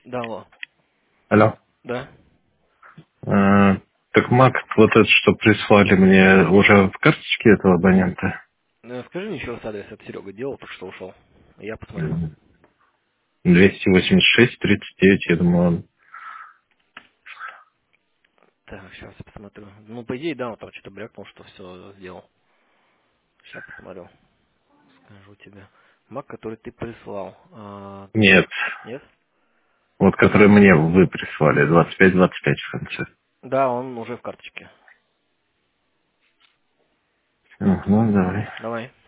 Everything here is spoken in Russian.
Да, алло. Алло. Да? Так Мак, вот это, что прислали мне уже в карточке этого абонента. Скажи мне еще раз адрес. Это Серега делал, только что ушел. Я посмотрю. М, 286-39, я думаю, он... Так, сейчас я посмотрю. Ну, по идее, да, он там что-то брякнул, что все сделал. Сейчас посмотрю. Скажу тебе. Мак, который ты прислал. Нет, Нет? вот который мне вы прислали, 25-25 в конце. Да, он уже в карточке. Ну, давай. Давай.